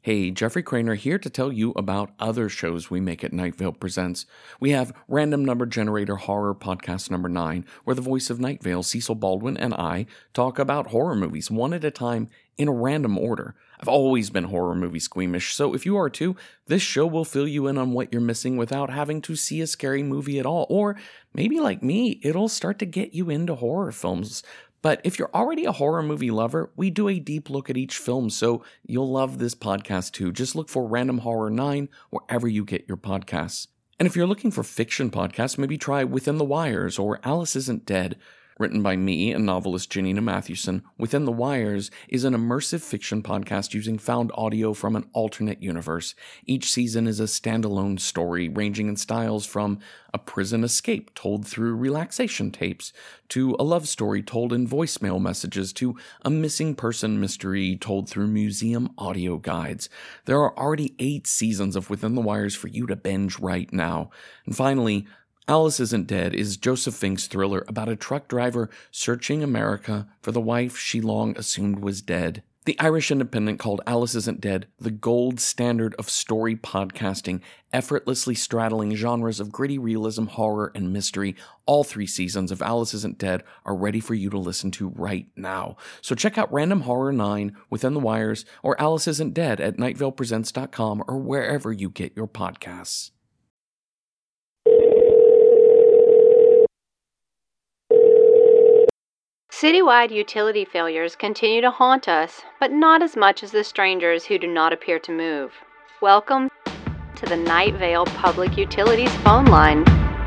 Hey, Jeffrey Craner here to tell you about other shows we make at Night Vale Presents. We have Random Number Generator Horror Podcast number 9, where the voice of Night Vale, Cecil Baldwin, and I talk about horror movies one at a time in a random order. I've always been horror movie squeamish, so if you are too, this show will fill you in on what you're missing without having to see a scary movie at all. Or maybe like me, it'll start to get you into horror films. But if you're already a horror movie lover, we do a deep look at each film, so you'll love this podcast too. Just look for Random Horror 9 wherever you get your podcasts. And if you're looking for fiction podcasts, maybe try Within the Wires or Alice Isn't Dead. Written by me and novelist Janina Mathewson, Within the Wires is an immersive fiction podcast using found audio from an alternate universe. Each season is a standalone story ranging in styles from a prison escape told through relaxation tapes, to a love story told in voicemail messages, to a missing person mystery told through museum audio guides. There are already 8 seasons of Within the Wires for you to binge right now. And finally, Alice Isn't Dead is Joseph Fink's thriller about a truck driver searching America for the wife she long assumed was dead. The Irish Independent called Alice Isn't Dead the gold standard of story podcasting, effortlessly straddling genres of gritty realism, horror, and mystery. All 3 seasons of Alice Isn't Dead are ready for you to listen to right now. So check out Random Horror 9, Within the Wires, or Alice Isn't Dead at nightvalepresents.com or wherever you get your podcasts. Citywide utility failures continue to haunt us, but not as much as the strangers who do not appear to move. Welcome to the Night Vale Public Utilities phone line.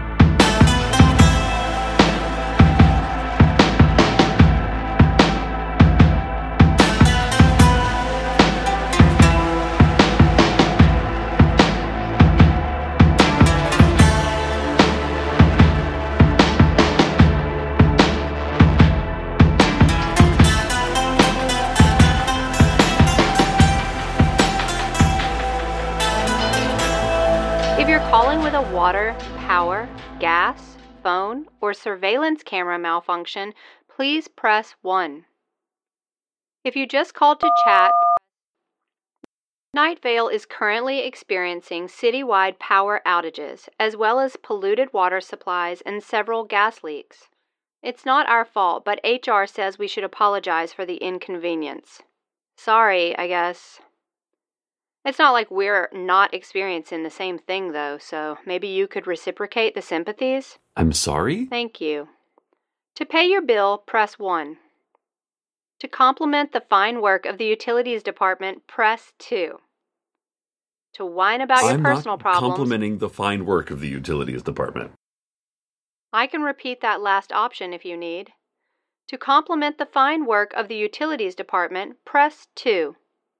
Calling with a water, power, gas, phone, or surveillance camera malfunction, please press 1. If you just called to chat, Night Vale is currently experiencing citywide power outages, as well as polluted water supplies and several gas leaks. It's not our fault, but HR says we should apologize for the inconvenience. Sorry, I guess. It's not like we're not experiencing the same thing, though, so maybe you could reciprocate the sympathies? I'm sorry? Thank you. To pay your bill, press 1. To compliment the fine work of the Utilities Department, press 2. To whine about your personal problems... I'm not complimenting the fine work of the Utilities Department. I can repeat that last option if you need. To compliment the fine work of the Utilities Department, press 2.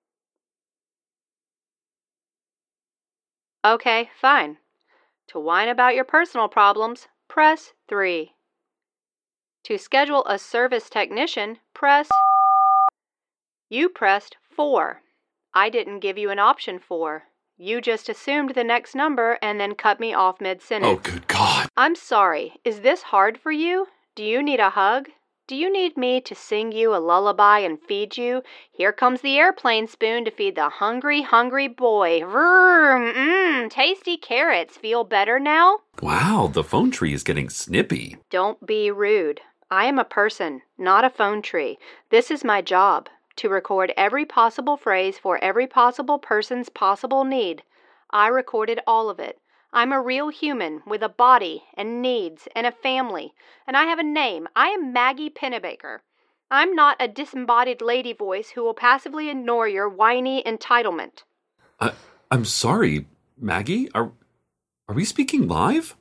Okay, fine. To whine about your personal problems, press 3. To schedule a service technician, press... You pressed 4. I didn't give you an option 4. You just assumed the next number and then cut me off mid-sentence. Oh, good God. I'm sorry. Is this hard for you? Do you need a hug? Do you need me to sing you a lullaby and feed you? Here comes the airplane spoon to feed the hungry, hungry boy. Tasty carrots. Feel better now? Wow, the phone tree is getting snippy. Don't be rude. I am a person, not a phone tree. This is my job, to record every possible phrase for every possible person's possible need. I recorded all of it. I'm a real human with a body and needs and a family, and I have a name. I am Maggie Pennebaker. I'm not a disembodied lady voice who will passively ignore your whiny entitlement. I'm sorry, Maggie. Are we speaking live?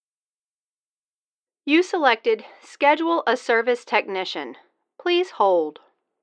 You selected Schedule a Service Technician. Please hold.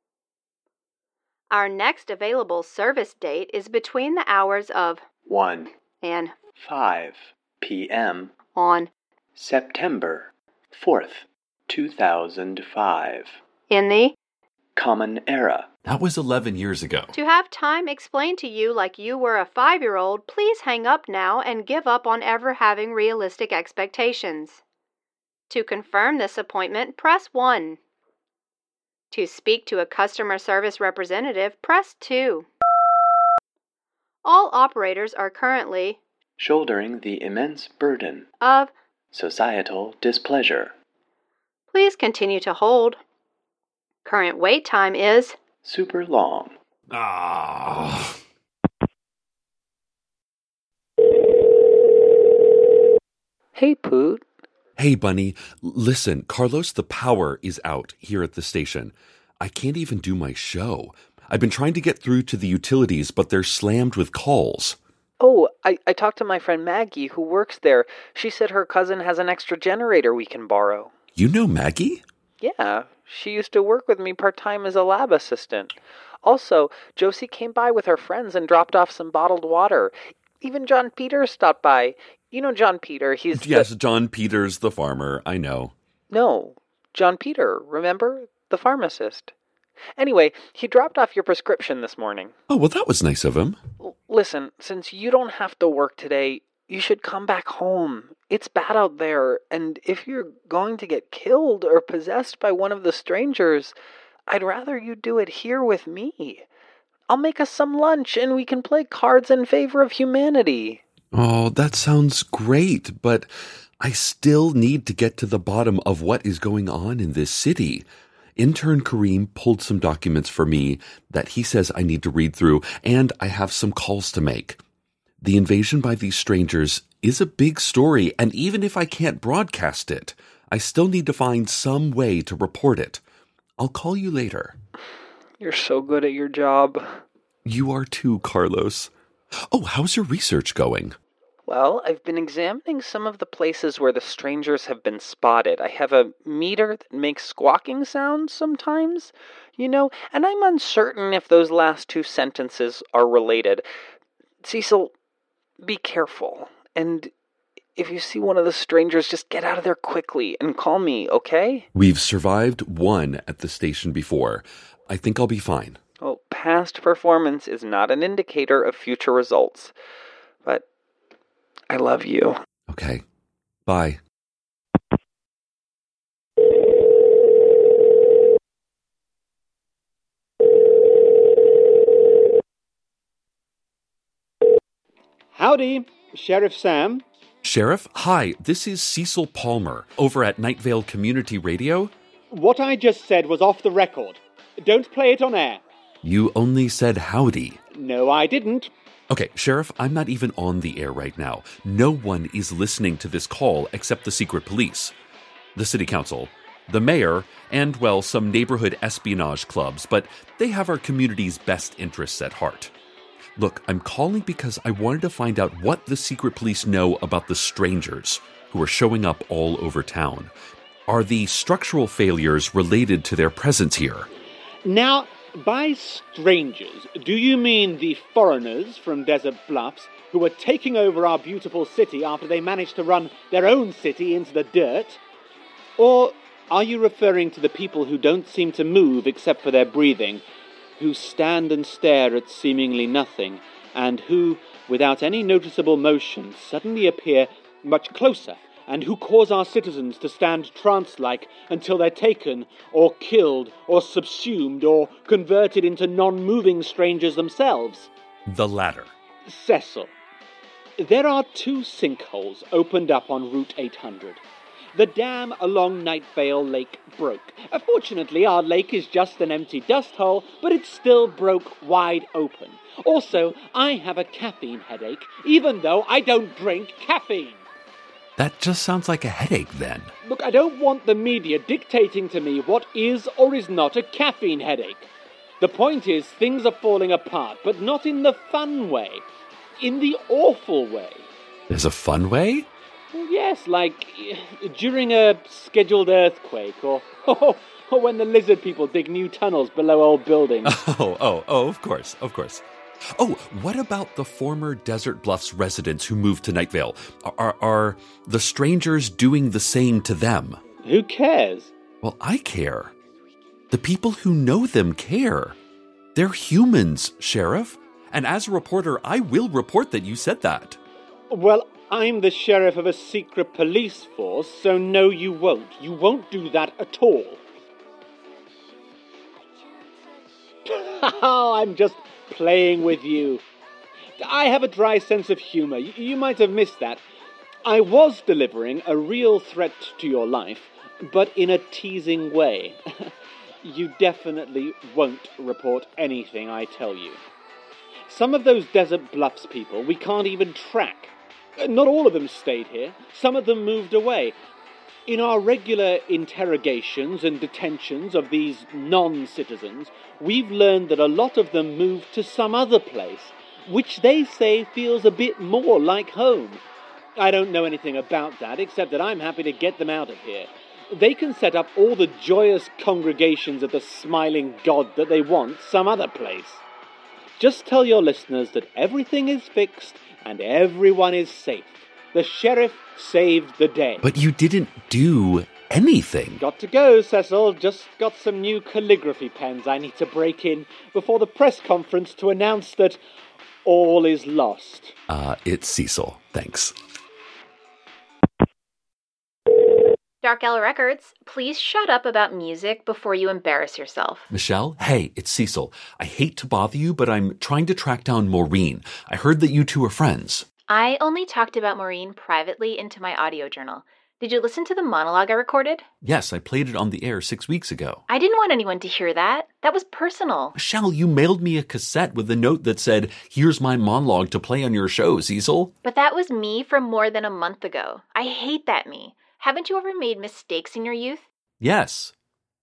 Our next available service date is between the hours of 1 and 5 p.m. on September 4th, 2005. in the Common Era. That was 11 years ago. To have time explained to you like you were a 5-year-old, please hang up now and give up on ever having realistic expectations. To confirm this appointment, press 1. To speak to a customer service representative, press 2. All operators are currently shouldering the immense burden of. societal displeasure. Please continue to hold. Current wait time is Super long. Ah. Hey, Poot. Hey, Bunny. Listen, Carlos, the power is out here at the station. I can't even do my show. I've been trying to get through to the utilities, but they're slammed with calls. Oh, I talked to my friend Maggie, who works there. She said her cousin has an extra generator we can borrow. You know Maggie? Yeah, she used to work with me part-time as a lab assistant. Also, Josie came by with her friends and dropped off some bottled water. Even John Peters stopped by. You know John Peter, he's Yes, John Peters, the farmer, I know. No, John Peter, remember? The pharmacist. Anyway, he dropped off your prescription this morning. Oh, well, that was nice of him. Listen, since you don't have to work today, you should come back home. It's bad out there, and if you're going to get killed or possessed by one of the strangers, I'd rather you do it here with me. I'll make us some lunch, and we can play cards in favor of humanity. Oh, that sounds great, but I still need to get to the bottom of what is going on in this city. Intern Kareem pulled some documents for me that he says I need to read through, and I have some calls to make. The invasion by these strangers is a big story, and even if I can't broadcast it, I still need to find some way to report it. I'll call you later. You're so good at your job. You are too, Carlos. Oh, how's your research going? Well, I've been examining some of the places where the strangers have been spotted. I have a meter that makes squawking sounds sometimes, and I'm uncertain if those last two sentences are related. Cecil, be careful. And if you see one of the strangers, just get out of there quickly and call me, okay? We've survived one at the station before. I think I'll be fine. Well, past performance is not an indicator of future results. But I love you. Okay. Bye. Howdy, Sheriff Sam. Sheriff, hi, this is Cecil Palmer over at Night Vale Community Radio. What I just said was off the record. Don't play it on air. You only said howdy. No, I didn't. Okay, Sheriff, I'm not even on the air right now. No one is listening to this call except the secret police, the city council, the mayor, and, well, some neighborhood espionage clubs, but they have our community's best interests at heart. Look, I'm calling because I wanted to find out what the secret police know about the strangers who are showing up all over town. Are the structural failures related to their presence here? Now, by strangers, do you mean the foreigners from Desert Bluffs who are taking over our beautiful city after they managed to run their own city into the dirt? Or are you referring to the people who don't seem to move except for their breathing, who stand and stare at seemingly nothing, and who, without any noticeable motion, suddenly appear much closer, and who cause our citizens to stand trance-like until they're taken, or killed, or subsumed, or converted into non-moving strangers themselves? The latter. Cecil, there are 2 sinkholes opened up on Route 800. The dam along Night Vale Lake broke. Fortunately, our lake is just an empty dust hole, but it still broke wide open. Also, I have a caffeine headache, even though I don't drink caffeine. That just sounds like a headache, then. Look, I don't want the media dictating to me what is or is not a caffeine headache. The point is, things are falling apart, but not in the fun way. In the awful way. There's a fun way? Yes, like during a scheduled earthquake, or when the lizard people dig new tunnels below old buildings. Oh, of course. Oh, what about the former Desert Bluffs residents who moved to Night Vale? Are the strangers doing the same to them? Who cares? Well, I care. The people who know them care. They're humans, Sheriff. And as a reporter, I will report that you said that. Well, I'm the sheriff of a secret police force, so no, you won't. You won't do that at all. Oh, I'm just playing with you. I have a dry sense of humour. You might have missed that. I was delivering a real threat to your life, but in a teasing way. You definitely won't report anything I tell you. Some of those Desert Bluffs people we can't even track. Not all of them stayed here. Some of them moved away. In our regular interrogations and detentions of these non-citizens, we've learned that a lot of them moved to some other place, which they say feels a bit more like home. I don't know anything about that, except that I'm happy to get them out of here. They can set up all the joyous congregations of the smiling God that they want some other place. Just tell your listeners that everything is fixed and everyone is safe. The sheriff saved the day. But you didn't do anything. Got to go, Cecil. Just got some new calligraphy pens I need to break in before the press conference to announce that all is lost. It's Cecil. Thanks. Dark Owl Records, please shut up about music before you embarrass yourself. Michelle? Hey, it's Cecil. I hate to bother you, but I'm trying to track down Maureen. I heard that you two are friends. I only talked about Maureen privately into my audio journal. Did you listen to the monologue I recorded? Yes, I played it on the air 6 weeks ago. I didn't want anyone to hear that. That was personal. Michelle, you mailed me a cassette with a note that said, "Here's my monologue to play on your show, Cecil." But that was me from more than a month ago. I hate that me. Haven't you ever made mistakes in your youth? Yes.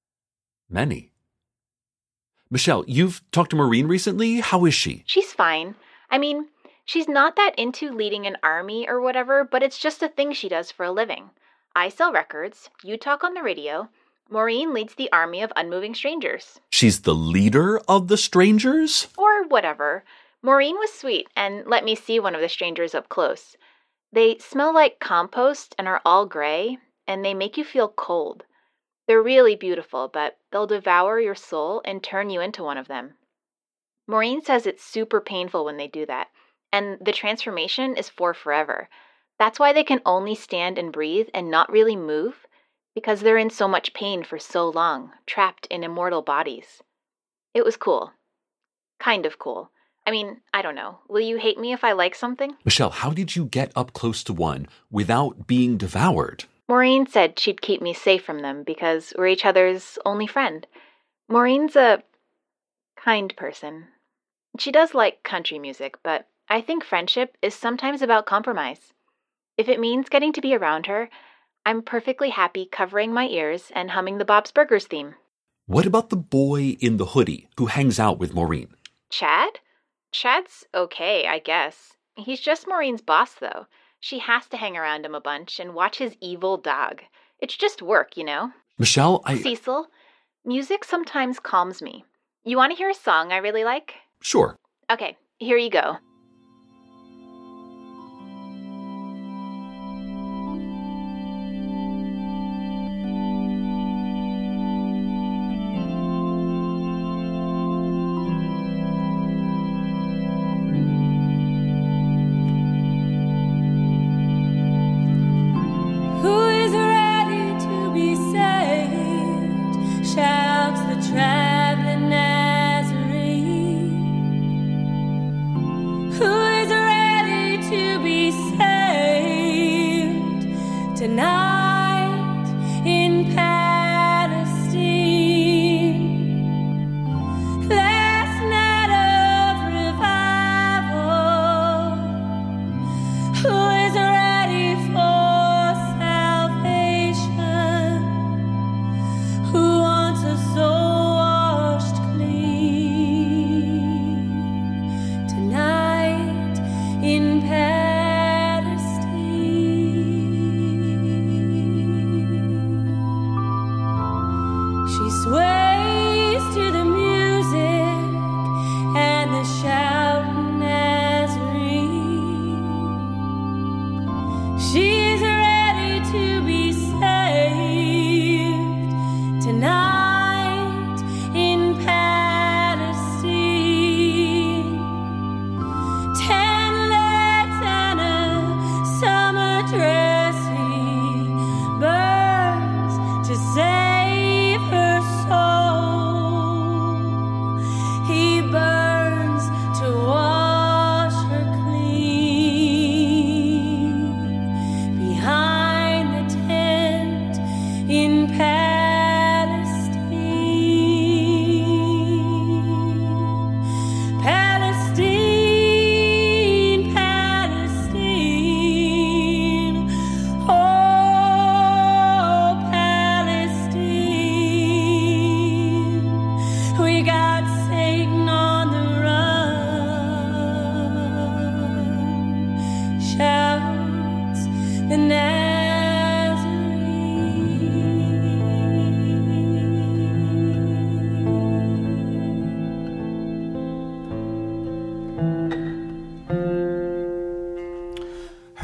Many. Michelle, you've talked to Maureen recently? How is she? She's fine. I mean, she's not that into leading an army or whatever, but it's just a thing she does for a living. I sell records, you talk on the radio. Maureen leads the army of unmoving strangers. She's the leader of the strangers? Or whatever. Maureen was sweet and let me see one of the strangers up close. They smell like compost and are all gray, and they make you feel cold. They're really beautiful, but they'll devour your soul and turn you into one of them. Maureen says it's super painful when they do that, and the transformation is for forever. That's why they can only stand and breathe and not really move, because they're in so much pain for so long, trapped in immortal bodies. It was cool. Kind of cool. I mean, I don't know. Will you hate me if I like something? Michelle, how did you get up close to one without being devoured? Maureen said she'd keep me safe from them because we're each other's only friend. Maureen's a kind person. She does like country music, but I think friendship is sometimes about compromise. If it means getting to be around her, I'm perfectly happy covering my ears and humming the Bob's Burgers theme. What about the boy in the hoodie who hangs out with Maureen? Chad? Chad's okay, I guess. He's just Maureen's boss, though. She has to hang around him a bunch and watch his evil dog. It's just work, you know? Michelle, Cecil, music sometimes calms me. You want to hear a song I really like? Sure. Okay, here you go.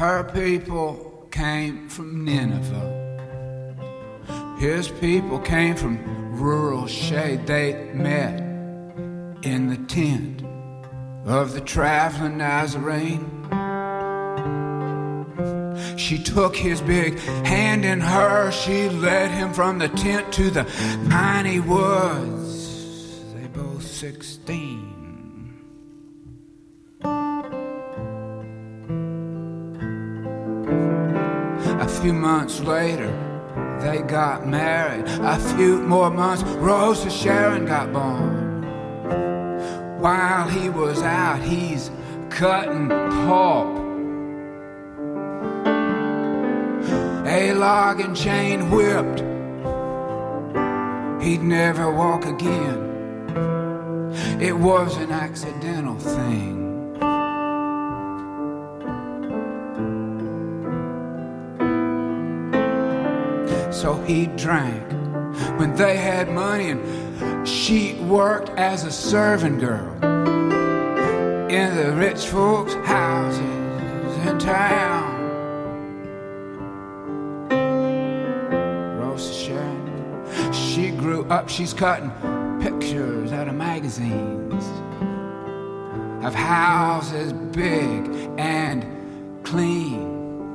Her people came from Nineveh. His people came from rural shade. They met in the tent of the traveling Nazarene. She took his big hand in hers. She led him from the tent to the piney woods. They both 16. A few months later, they got married. A few more months, Rosa Sharon got born. While he was out, he's cutting pulp. A log and chain whipped. He'd never walk again. It was an accidental thing. So he drank when they had money, and she worked as a servant girl in the rich folks' houses in town. Rosa Sharon, she grew up, she's cutting pictures out of magazines of houses big and clean.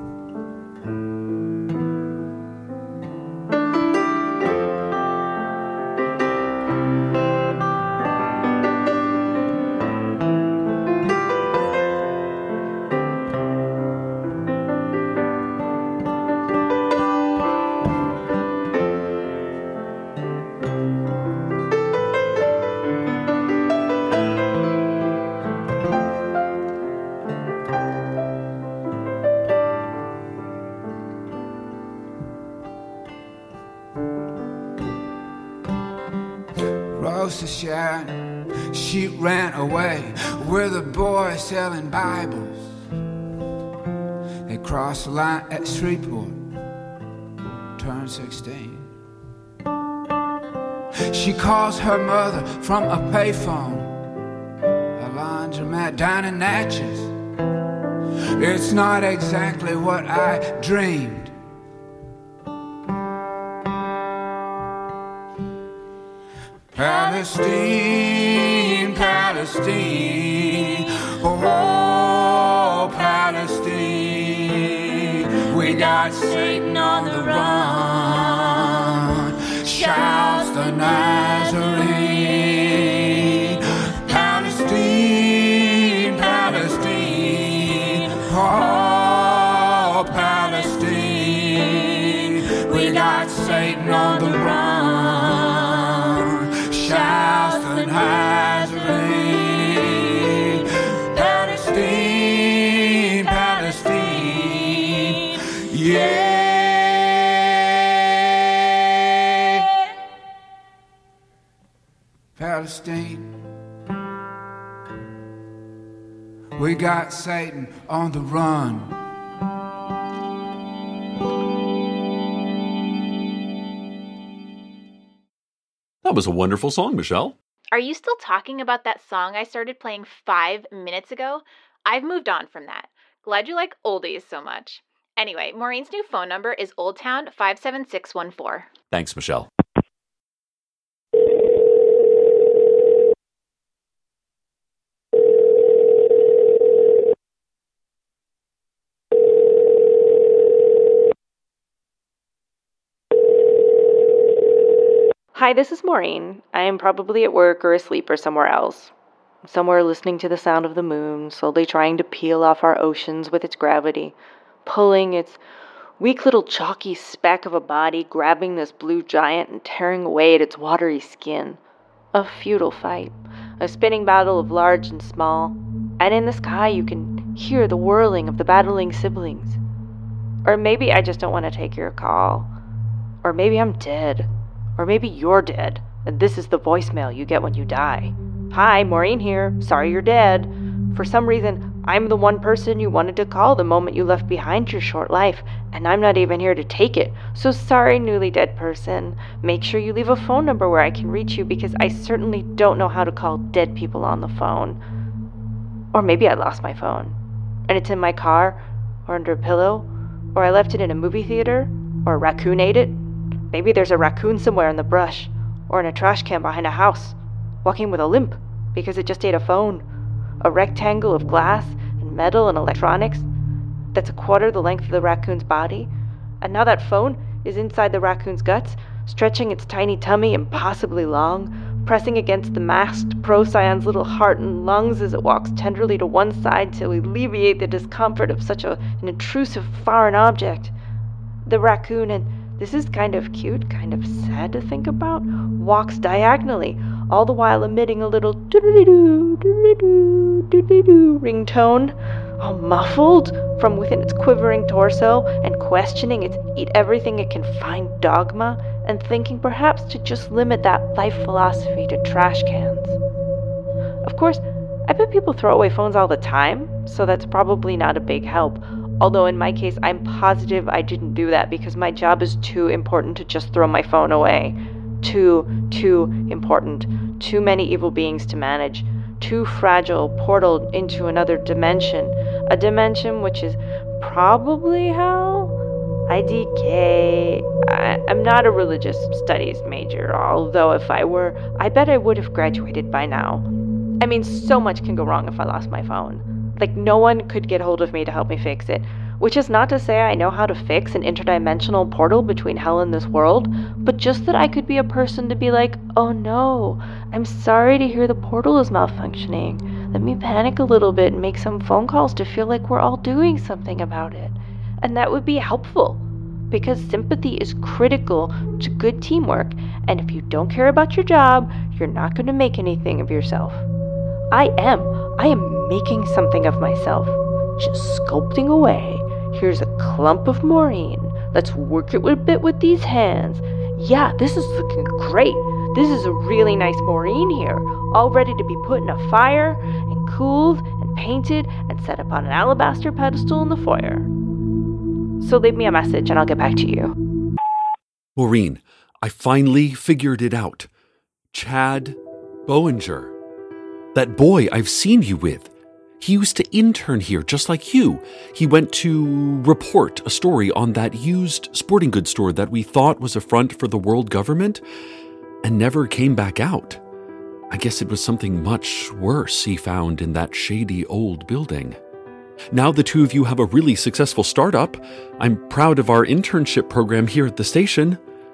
Rosa Sharon, she ran away with a boy selling Bibles. They crossed the line at Shreveport, turned 16. She calls her mother from a payphone, a laundromat down in Natchez. It's not exactly what I dreamed. Palestine, Palestine, oh, Palestine. We got Satan on the run, shouts the Nazarene. Palestine, Palestine, oh, Palestine. We got Satan on the run, shouts the Nazarene. Palestine, Palestine, yeah. Palestine, we got Satan on the run. That was a wonderful song, Michelle. Are you still talking about that song I started playing 5 minutes ago? I've moved on from that. Glad you like oldies so much. Anyway, Maureen's new phone number is Old Town 57614. Thanks, Michelle. Hi, this is Maureen. I am probably at work or asleep or somewhere else. Somewhere listening to the sound of the moon, slowly trying to peel off our oceans with its gravity, pulling its weak little chalky speck of a body, grabbing this blue giant and tearing away at its watery skin. A futile fight, a spinning battle of large and small, and in the sky you can hear the whirling of the battling siblings. Or maybe I just don't want to take your call. Or maybe I'm dead. Or maybe you're dead, and this is the voicemail you get when you die. Hi, Maureen here. Sorry you're dead. For some reason, I'm the one person you wanted to call the moment you left behind your short life, and I'm not even here to take it. So sorry, newly dead person. Make sure you leave a phone number where I can reach you, because I certainly don't know how to call dead people on the phone. Or maybe I lost my phone, and it's in my car, or under a pillow, or I left it in a movie theater, or a raccoon ate it. Maybe there's a raccoon somewhere in the brush, or in a trash can behind a house, walking with a limp because it just ate a phone. A rectangle of glass and metal and electronics that's a quarter the length of the raccoon's body. And now that phone is inside the raccoon's guts, stretching its tiny tummy impossibly long, pressing against the masked Procyon's little heart and lungs as it walks tenderly to one side to alleviate the discomfort of such an intrusive foreign object. The raccoon, and this is kind of cute, kind of sad to think about, walks diagonally, all the while emitting a little doodly-doo, doodly-doo, doodly-doo ringtone, all muffled from within its quivering torso and questioning its eat-everything it can find dogma and thinking perhaps to just limit that life philosophy to trash cans. Of course, I bet people throw away phones all the time, so that's probably not a big help. Although in my case, I'm positive I didn't do that because my job is too important to just throw my phone away. Too important. Too many evil beings to manage. Too fragile, portal into another dimension. A dimension which is probably how I decay. I'm not a religious studies major, although if I were, I bet I would have graduated by now. I mean, so much can go wrong if I lost my phone. Like, no one could get hold of me to help me fix it. Which is not to say I know how to fix an interdimensional portal between hell and this world, but just that I could be a person to be like, oh no, I'm sorry to hear the portal is malfunctioning. Let me panic a little bit and make some phone calls to feel like we're all doing something about it. And that would be helpful, because sympathy is critical to good teamwork, and if you don't care about your job, you're not going to make anything of yourself. I am making something of myself, just sculpting away. Here's a clump of Maureen. Let's work it a bit with these hands. Yeah, this is looking great. This is a really nice Maureen here, all ready to be put in a fire and cooled and painted and set up on an alabaster pedestal in the foyer. So leave me a message and I'll get back to you. Maureen, I finally figured it out. Chad Boeninger. That boy I've seen you with. He used to intern here just like you. He went to report a story on that used sporting goods store that we thought was a front for the world government and never came back out. I guess it was something much worse he found in that shady old building. Now the two of you have a really successful startup. I'm proud of our internship program here at the station.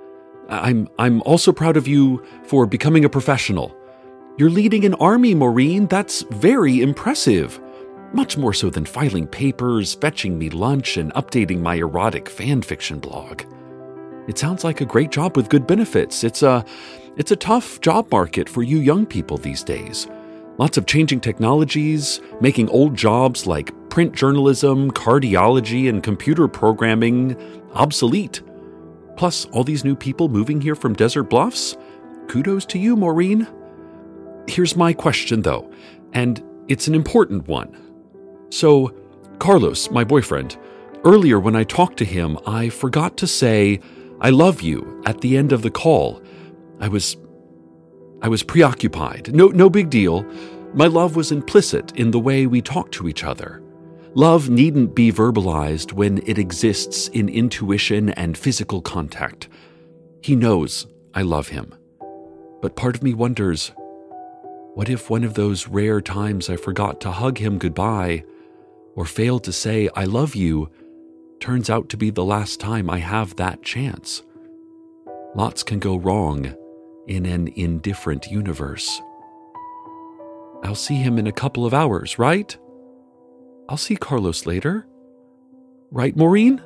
I'm also proud of you for becoming a professional. You're leading an army, Maureen. That's very impressive. Much more so than filing papers, fetching me lunch, and updating my erotic fan fiction blog. It sounds like a great job with good benefits. It's a tough job market for you young people these days. Lots of changing technologies, making old jobs like print journalism, cardiology, and computer programming obsolete. Plus, all these new people moving here from Desert Bluffs. Kudos to you, Maureen. Here's my question, though, and it's an important one. So, Carlos, my boyfriend, earlier when I talked to him, I forgot to say, I love you at the end of the call. I was preoccupied. No big deal. My love was implicit in the way we talked to each other. Love needn't be verbalized when it exists in intuition and physical contact. He knows I love him. But part of me wonders, what if one of those rare times I forgot to hug him goodbye or failed to say I love you turns out to be the last time I have that chance? Lots can go wrong in an indifferent universe. I'll see him in a couple of hours, right? I'll see Carlos later. Right, Maureen?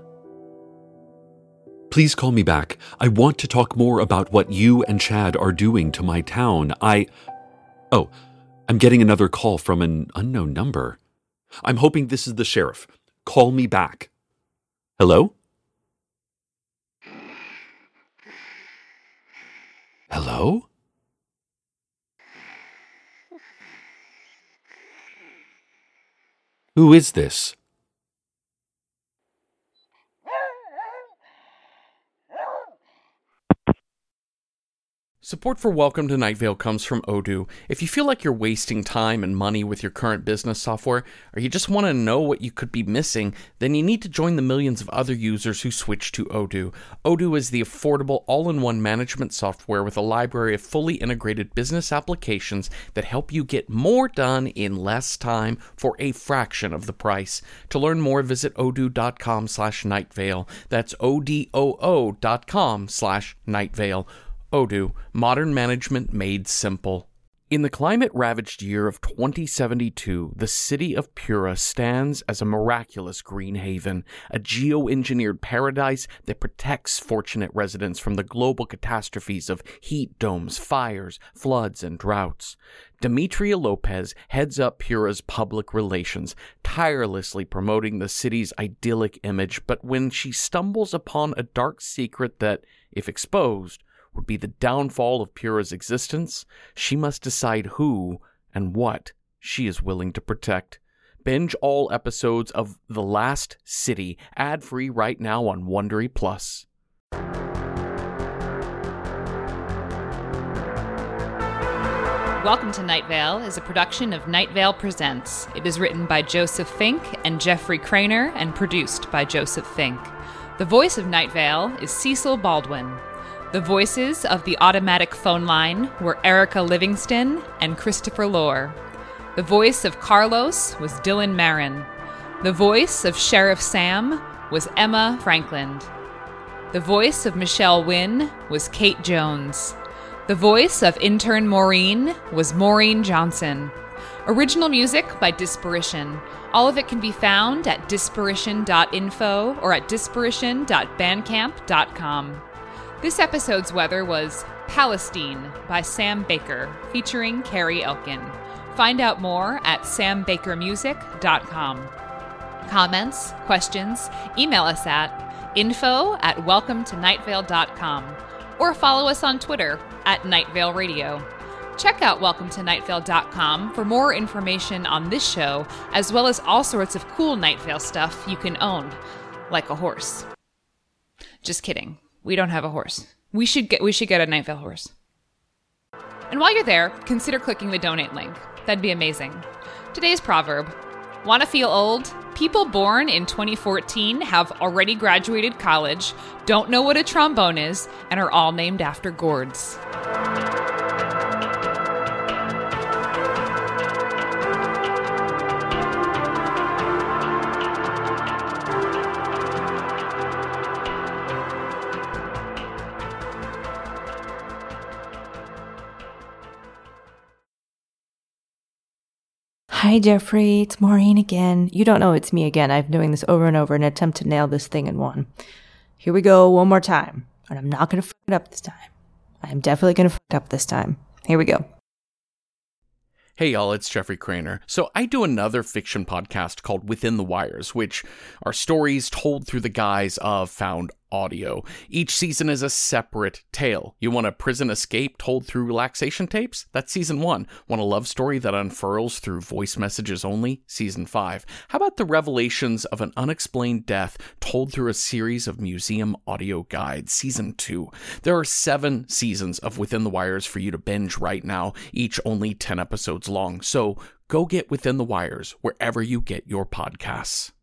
Please call me back. I want to talk more about what you and Chad are doing to my town. Oh, I'm getting another call from an unknown number. I'm hoping this is the sheriff. Call me back. Hello? Hello? Who is this? Support for Welcome to Night Vale comes from Odoo. If you feel like you're wasting time and money with your current business software, or you just want to know what you could be missing, then you need to join the millions of other users who switch to Odoo. Odoo is the affordable all-in-one management software with a library of fully integrated business applications that help you get more done in less time for a fraction of the price. To learn more, visit odoo.com/nightvale. That's odoo.com/nightvale. Odoo, modern management made simple. In the climate-ravaged year of 2072, the city of Pura stands as a miraculous green haven, a geo-engineered paradise that protects fortunate residents from the global catastrophes of heat domes, fires, floods, and droughts. Demetria Lopez heads up Pura's public relations, tirelessly promoting the city's idyllic image, but when she stumbles upon a dark secret that, if exposed, would be the downfall of Pura's existence, she must decide who and what she is willing to protect. Binge all episodes of The Last City, ad-free right now on Wondery Plus. Welcome to Night Vale is a production of Night Vale Presents. It is written by Joseph Fink and Jeffrey Craner and produced by Joseph Fink. The voice of Night Vale is Cecil Baldwin. The voices of the automatic phone line were Erica Livingston and Christopher Lohr. The voice of Carlos was Dylan Marin. The voice of Sheriff Sam was Emma Frankland. The voice of Michelle Wynn was Kate Jones. The voice of intern Maureen was Maureen Johnson. Original music by Disparition. All of it can be found at disparition.info or at disparition.bandcamp.com. This episode's weather was Palestine by Sam Baker, featuring Carrie Elkin. Find out more at sambakermusic.com. Comments, questions, email us at info@welcometonightvale.com or follow us on Twitter at Night Vale Radio. Check out welcometonightvale.com for more information on this show, as well as all sorts of cool Night Vale stuff you can own, like a horse. Just kidding. We don't have a horse. We should get a Night Vale horse. And while you're there, consider clicking the donate link. That'd be amazing. Today's proverb: want to feel old? People born in 2014 have already graduated college, don't know what a trombone is, and are all named after gourds. Hi, Jeffrey. It's Maureen again. You don't know it's me again. I've been doing this over and over in an attempt to nail this thing in one. Here we go one more time. And I'm not going to fuck it up this time. I am definitely going to fuck it up this time. Here we go. Hey y'all, it's Jeffrey Craner. So I do another fiction podcast called Within the Wires, which are stories told through the guise of found audio. Each season is a separate tale. You want a prison escape told through relaxation tapes? That's season 1. Want a love story that unfurls through voice messages only? Season 5. How about the revelations of an unexplained death told through a series of museum audio guides? Season 2. There are 7 seasons of Within the Wires for you to binge right now, each only 10 episodes long. So go get Within the Wires wherever you get your podcasts.